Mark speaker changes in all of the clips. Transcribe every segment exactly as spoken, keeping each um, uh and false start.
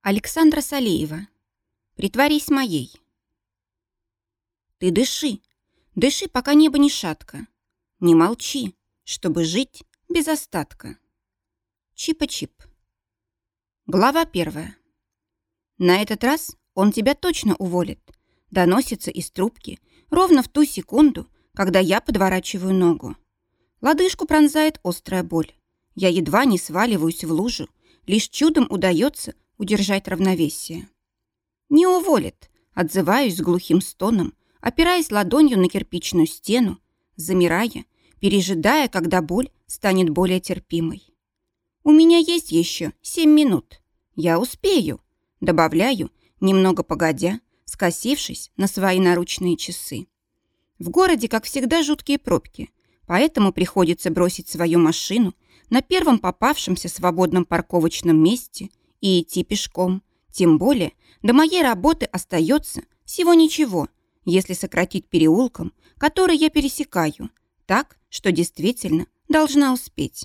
Speaker 1: Александра Салеева. Притворись моей. Ты дыши, дыши, пока небо не шатко. Не молчи, чтобы жить без остатка. Чипа-чип. Глава первая. На этот раз он тебя точно уволит. Доносится из трубки ровно в ту секунду, когда я подворачиваю ногу. Лодыжку пронзает острая боль. Я едва не сваливаюсь в лужу, лишь чудом удается удержать равновесие. Не уволит, отзываюсь с глухим стоном, опираясь ладонью на кирпичную стену, замирая, пережидая, когда боль станет более терпимой. У меня есть еще семь минут. Я успею, добавляю, немного погодя, скосившись на свои наручные часы. В городе, как всегда, жуткие пробки, поэтому приходится бросить свою машину на первом попавшемся свободном парковочном месте и идти пешком. Тем более до моей работы остается всего ничего, если сократить переулком, который я пересекаю, так, что действительно должна успеть.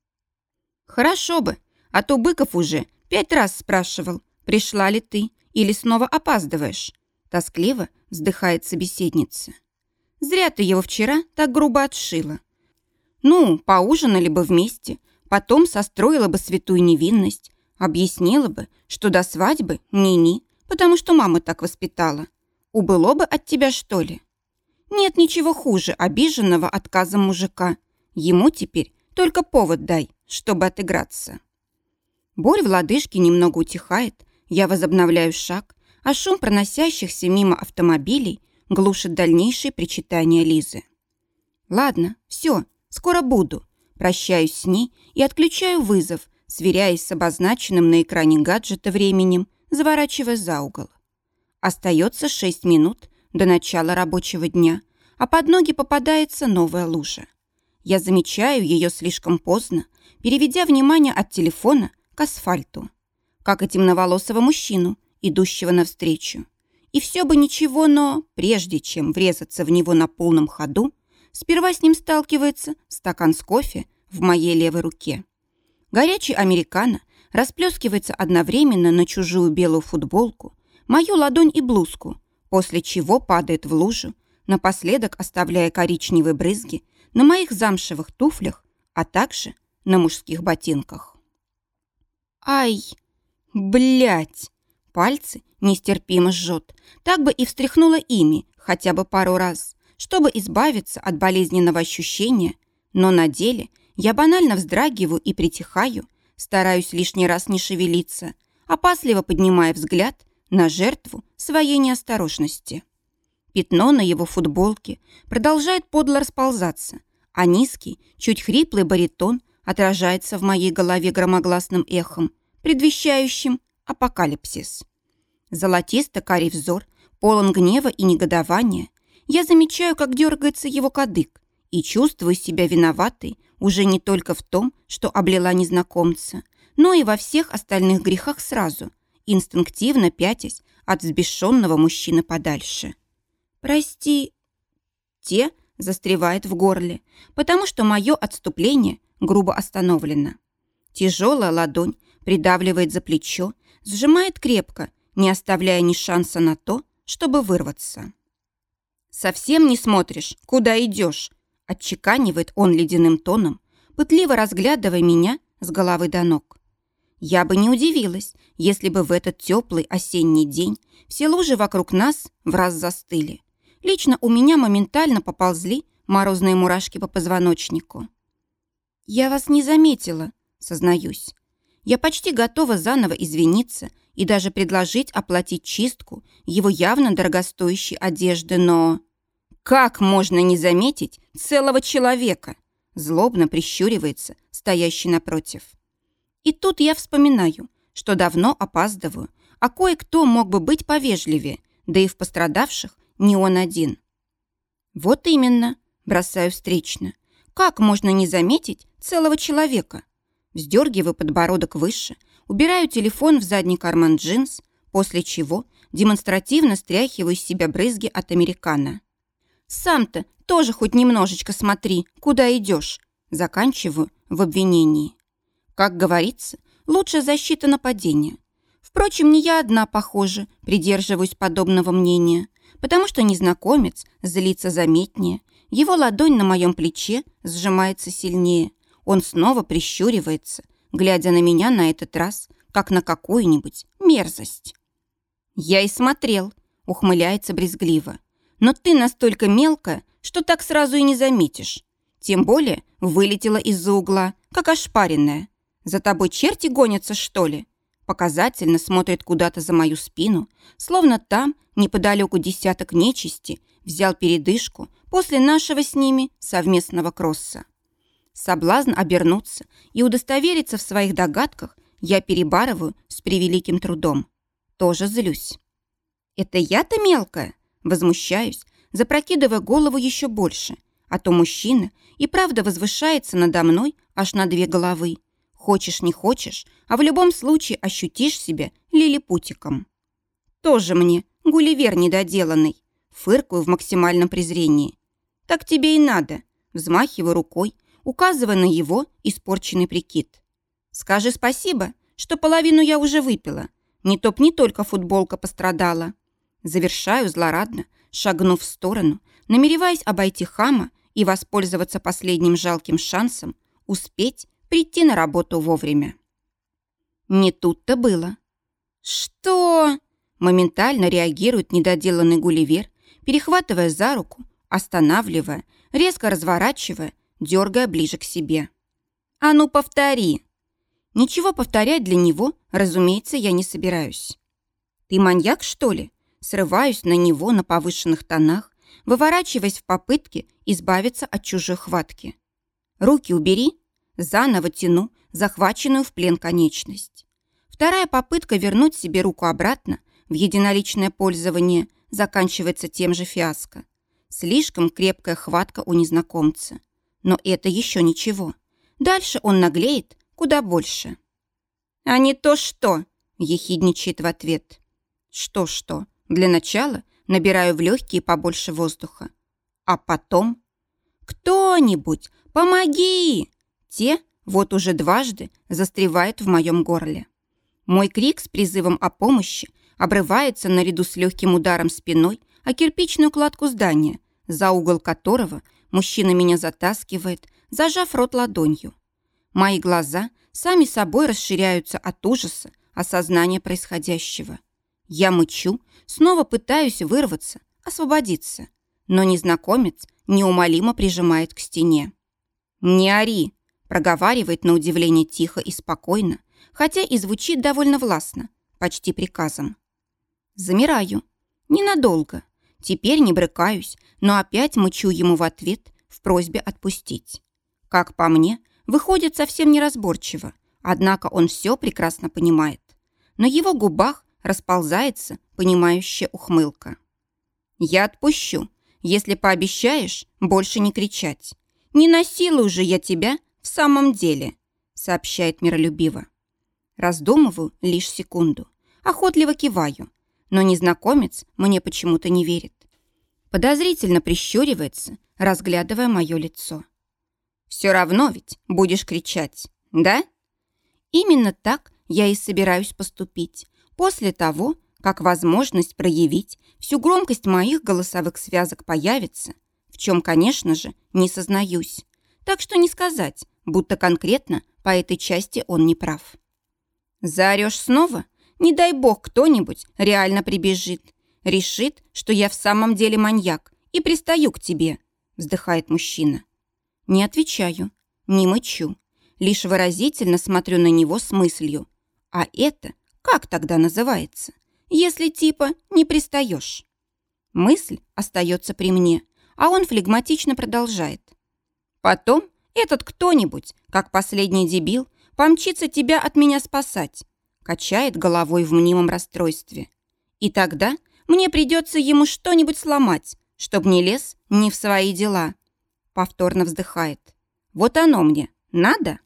Speaker 1: Хорошо бы, а то Быков уже пять раз спрашивал, пришла ли ты или снова опаздываешь. Тоскливо вздыхает собеседница. Зря ты его вчера так грубо отшила. Ну, поужинали бы вместе, потом состроила бы святую невинность, объяснила бы, что до свадьбы ни-ни, потому что мама так воспитала. Убыло бы от тебя, что ли? Нет ничего хуже обиженного отказом мужика. Ему теперь только повод дай, чтобы отыграться. Боль в лодыжке немного утихает, я возобновляю шаг, а шум проносящихся мимо автомобилей глушит дальнейшие причитания Лизы. Ладно, все, скоро буду. Прощаюсь с ней и отключаю вызов, сверяясь с обозначенным на экране гаджета временем, заворачивая за угол. Остается шесть минут до начала рабочего дня, а под ноги попадается новая лужа. Я замечаю ее слишком поздно, переведя внимание от телефона к асфальту, как и темноволосого мужчину, идущего навстречу. И все бы ничего, но прежде чем врезаться в него на полном ходу, сперва с ним сталкивается стакан с кофе в моей левой руке. Горячий американо расплескивается одновременно на чужую белую футболку, мою ладонь и блузку, после чего падает в лужу, напоследок оставляя коричневые брызги на моих замшевых туфлях, а также на мужских ботинках. Ай, блядь! Пальцы нестерпимо жжет, так бы и встряхнула ими хотя бы пару раз, чтобы избавиться от болезненного ощущения, но на деле я банально вздрагиваю и притихаю, стараюсь лишний раз не шевелиться, опасливо поднимая взгляд на жертву своей неосторожности. Пятно на его футболке продолжает подло расползаться, а низкий, чуть хриплый баритон отражается в моей голове громогласным эхом, предвещающим апокалипсис. Золотисто-карий взор, полон гнева и негодования. Я замечаю, как дергается его кадык, и чувствую себя виноватой уже не только в том, что облила незнакомца, но и во всех остальных грехах сразу, инстинктивно пятясь от взбешенного мужчины подальше. «Прости...» Те застревает в горле, потому что мое отступление грубо остановлено. Тяжелая ладонь придавливает за плечо, сжимает крепко, не оставляя ни шанса на то, чтобы вырваться. «Совсем не смотришь, куда идешь?» Отчеканивает он ледяным тоном, пытливо разглядывая меня с головы до ног. Я бы не удивилась, если бы в этот теплый осенний день все лужи вокруг нас враз застыли. Лично у меня моментально поползли морозные мурашки по позвоночнику. «Я вас не заметила», сознаюсь. Я почти готова заново извиниться и даже предложить оплатить чистку его явно дорогостоящей одежды, но... Как можно не заметить целого человека? Злобно прищуривается стоящий напротив. И тут я вспоминаю, что давно опаздываю, а кое-кто мог бы быть повежливее, да и в пострадавших не он один. Вот именно, бросаю встречно. Как можно не заметить целого человека? Вздергиваю подбородок выше, убираю телефон в задний карман джинс, после чего демонстративно стряхиваю с себя брызги от американо. Сам-то тоже хоть немножечко смотри, куда идешь. Заканчиваю в обвинении. Как говорится, лучшая защита нападения. В Впрочем, не я одна, похоже, придерживаюсь подобного мнения, потому что незнакомец злится заметнее, его ладонь на моем плече сжимается сильнее, он снова прищуривается, глядя на меня на этот раз, как на какую-нибудь мерзость. «Я и смотрел», — ухмыляется брезгливо. «Но ты настолько мелкая, что так сразу и не заметишь. Тем более вылетела из-за угла, как ошпаренная. За тобой черти гонятся, что ли?» Показательно смотрит куда-то за мою спину, словно там, неподалеку десяток нечисти, взял передышку после нашего с ними совместного кросса. Соблазн обернуться и удостовериться в своих догадках я перебарываю с превеликим трудом. Тоже злюсь. «Это я-то мелкая?» Возмущаюсь, запрокидывая голову еще больше, а то мужчина и правда возвышается надо мной аж на две головы. Хочешь, не хочешь, а в любом случае ощутишь себя лилипутиком. Тоже мне Гулливер недоделанный. Фыркаю в максимальном презрении. Так тебе и надо. Взмахиваю рукой, указывая на его испорченный прикид. Скажи спасибо, что половину я уже выпила. Не топ не только футболка пострадала. Завершаю злорадно, шагнув в сторону, намереваясь обойти хама и воспользоваться последним жалким шансом успеть прийти на работу вовремя. Не тут-то было. «Что?» Моментально реагирует недоделанный Гулливер, перехватывая за руку, останавливая, резко разворачивая, дергая ближе к себе. «А ну, повтори!» Ничего повторять для него, разумеется, я не собираюсь. «Ты маньяк, что ли?» Срываюсь на него на повышенных тонах, выворачиваясь в попытке избавиться от чужой хватки. «Руки убери!» Заново тяну захваченную в плен конечность. Вторая попытка вернуть себе руку обратно в единоличное пользование заканчивается тем же фиаско. Слишком крепкая хватка у незнакомца. Но это еще ничего. Дальше он наглеет куда больше. «А не то что!» – ехидничает в ответ. «Что-что? Для начала набираю в легкие побольше воздуха. А потом... Кто-нибудь, помоги!» Те вот уже дважды застревают в моем горле. Мой крик с призывом о помощи обрывается наряду с легким ударом спиной о кирпичную кладку здания, за угол которого мужчина меня затаскивает, зажав рот ладонью. Мои глаза сами собой расширяются от ужаса, осознания происходящего. Я мычу, снова пытаюсь вырваться, освободиться, но незнакомец неумолимо прижимает к стене. «Не ори!» проговаривает на удивление тихо и спокойно, хотя и звучит довольно властно, почти приказом. Замираю. Ненадолго. Теперь не брыкаюсь, но опять мычу ему в ответ в просьбе отпустить. Как по мне, выходит совсем неразборчиво, однако он все прекрасно понимает. На его губах расползается понимающая ухмылка. «Я отпущу, если пообещаешь больше не кричать. Не насилую же я тебя в самом деле», сообщает миролюбиво. Раздумываю лишь секунду, охотливо киваю, но незнакомец мне почему-то не верит. Подозрительно прищуривается, разглядывая мое лицо. «Все равно ведь будешь кричать, да?» Именно так я и собираюсь поступить, после того, как возможность проявить всю громкость моих голосовых связок появится, в чем, конечно же, не сознаюсь. Так что не сказать, будто конкретно по этой части он не прав. Заорешь снова? Не дай бог кто-нибудь реально прибежит, решит, что я в самом деле маньяк и пристаю к тебе, вздыхает мужчина. Не отвечаю, не мычу, лишь выразительно смотрю на него с мыслью. А это как тогда называется, если типа не пристаешь? Мысль остается при мне, а он флегматично продолжает. Потом этот кто-нибудь, как последний дебил, помчится тебя от меня спасать, качает головой в мнимом расстройстве. И тогда мне придется ему что-нибудь сломать, чтоб не лез не в свои дела. Повторно вздыхает. Вот оно мне надо?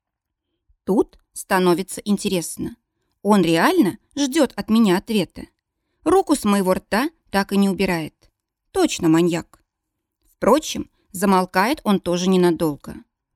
Speaker 1: Тут становится интересно. Он реально ждет от меня ответа. Руку с моего рта так и не убирает. Точно маньяк. Впрочем, замолкает он тоже ненадолго.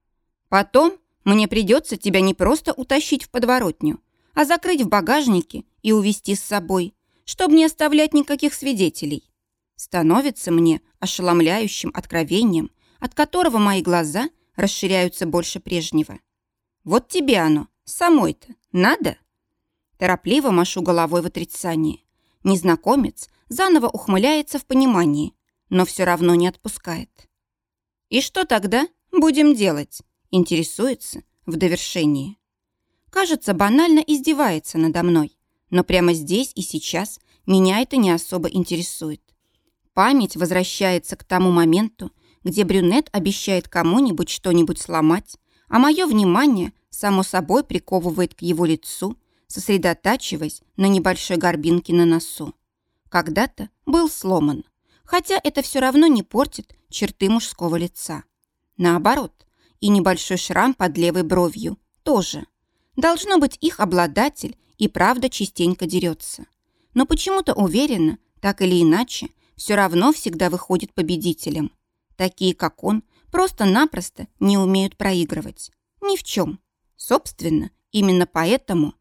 Speaker 1: Потом мне придется тебя не просто утащить в подворотню, а закрыть в багажнике и увести с собой, чтобы не оставлять никаких свидетелей. Становится мне ошеломляющим откровением, от которого мои глаза расширяются больше прежнего. Вот тебе оно, самой-то, надо? Торопливо машу головой в отрицании. Незнакомец заново ухмыляется в понимании, но все равно не отпускает. «И что тогда будем делать?» – интересуется в довершении. Кажется, банально издевается надо мной, но прямо здесь и сейчас меня это не особо интересует. Память возвращается к тому моменту, где брюнет обещает кому-нибудь что-нибудь сломать, а мое внимание само собой приковывает к его лицу, сосредотачиваясь на небольшой горбинке на носу. Когда-то был сломан, хотя это все равно не портит черты мужского лица. Наоборот, и небольшой шрам под левой бровью тоже. Должно быть, их обладатель и правда частенько дерется. Но почему-то уверена, так или иначе, все равно всегда выходит победителем. Такие, как он, просто-напросто не умеют проигрывать. Ни в чем. Собственно, именно поэтому...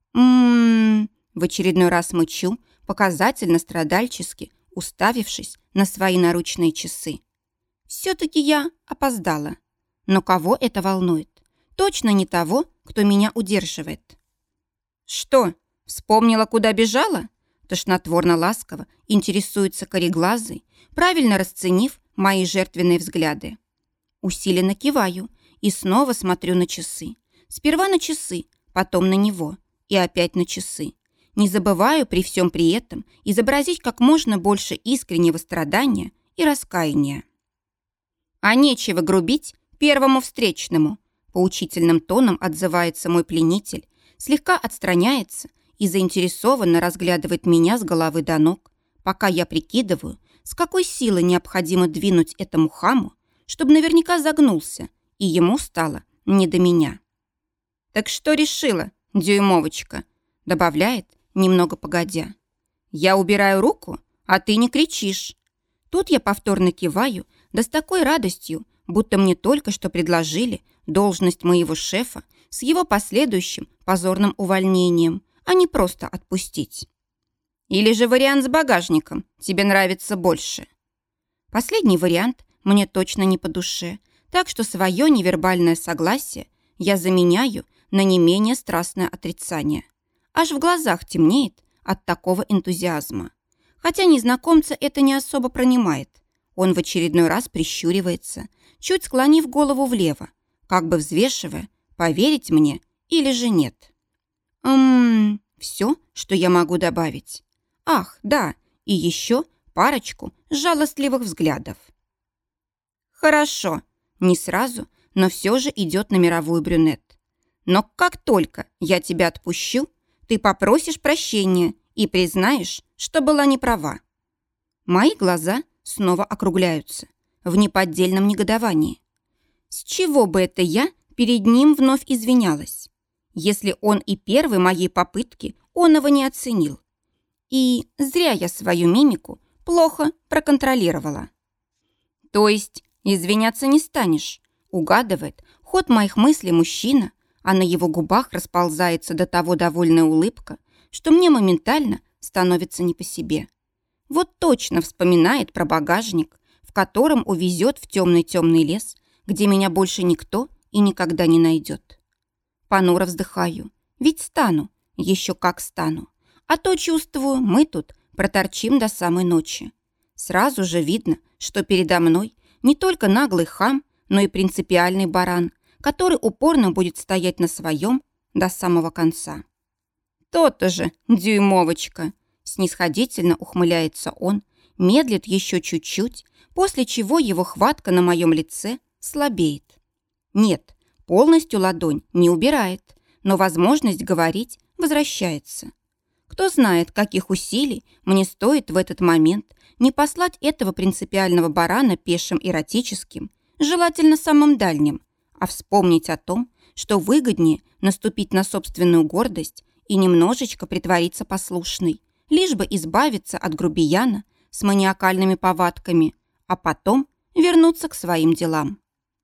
Speaker 1: М-м-м, в очередной раз мычу, показательно страдальчески, уставившись на свои наручные часы. Все-таки я опоздала. Но кого это волнует? Точно не того, кто меня удерживает. «Что, вспомнила, куда бежала?» Тошнотворно-ласково интересуется кореглазый, правильно расценив мои жертвенные взгляды. Усиленно киваю и снова смотрю на часы. Сперва на часы, потом на него и опять на часы. Не забываю при всем при этом изобразить как можно больше искреннего страдания и раскаяния. «А нечего грубить первому встречному», поучительным тоном отзывается мой пленитель, слегка отстраняется и заинтересованно разглядывает меня с головы до ног, пока я прикидываю, с какой силой необходимо двинуть этому хаму, чтобы наверняка загнулся, и ему стало не до меня. «Так что решила, дюймовочка?» добавляет, немного погодя. «Я убираю руку, а ты не кричишь». Тут я повторно киваю, да с такой радостью, будто мне только что предложили должность моего шефа с его последующим позорным увольнением, а не просто отпустить. Или же вариант с багажником тебе нравится больше? Последний вариант мне точно не по душе, так что свое невербальное согласие я заменяю на не менее страстное отрицание. Аж в глазах темнеет от такого энтузиазма. Хотя незнакомца это не особо пронимает. Он в очередной раз прищуривается, чуть склонив голову влево, как бы взвешивая, поверить мне или же нет. Ммм, все, что я могу добавить. Ах, да, и еще парочку жалостливых взглядов. Хорошо, не сразу, но все же идет на мировую брюнет. Но как только я тебя отпущу, ты попросишь прощения и признаешь, что была не права. Мои глаза снова округляются в неподдельном негодовании. С чего бы это я перед ним вновь извинялась, если он и первой моей попытки оного не оценил? И зря я свою мимику плохо проконтролировала. То есть извиняться не станешь, угадывает ход моих мыслей мужчина, а на его губах расползается до того довольная улыбка, что мне моментально становится не по себе. Вот точно вспоминает про багажник, в котором увезет в темный-темный лес, где меня больше никто и никогда не найдет. Понуро вздыхаю, ведь стану, еще как стану. А то, чувствую, мы тут проторчим до самой ночи. Сразу же видно, что передо мной не только наглый хам, но и принципиальный баран, который упорно будет стоять на своем до самого конца. «То-то же, дюймовочка!» Снисходительно ухмыляется он, медлит еще чуть-чуть, после чего его хватка на моем лице слабеет. Нет, полностью ладонь не убирает, но возможность говорить возвращается. Кто знает, каких усилий мне стоит в этот момент не послать этого принципиального барана пешим эротическим, желательно самым дальним, а вспомнить о том, что выгоднее наступить на собственную гордость и немножечко притвориться послушной, лишь бы избавиться от грубияна с маниакальными повадками, а потом вернуться к своим делам.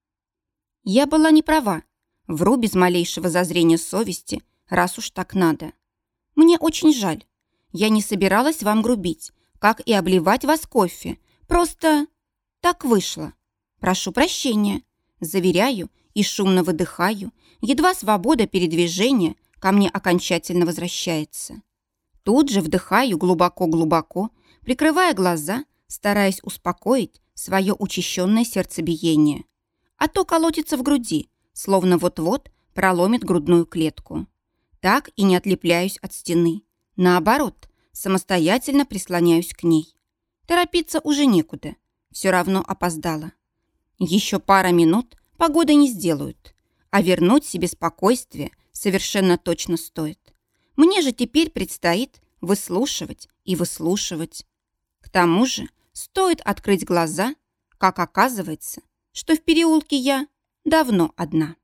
Speaker 1: Я была не права, вру без малейшего зазрения совести, раз уж так надо. Мне очень жаль. Я не собиралась вам грубить, как и обливать вас кофе. Просто так вышло. Прошу прощения. Заверяю и шумно выдыхаю. Едва свобода передвижения ко мне окончательно возвращается. Тут же вдыхаю глубоко-глубоко, прикрывая глаза, стараясь успокоить свое учащенное сердцебиение. А то колотится в груди, словно вот-вот проломит грудную клетку. Так и не отлепляюсь от стены. Наоборот, самостоятельно прислоняюсь к ней. Торопиться уже некуда. Все равно опоздала. Еще пара минут погоды не сделают. А вернуть себе спокойствие совершенно точно стоит. Мне же теперь предстоит выслушивать и выслушивать. К тому же стоит открыть глаза, как оказывается, что в переулке я давно одна.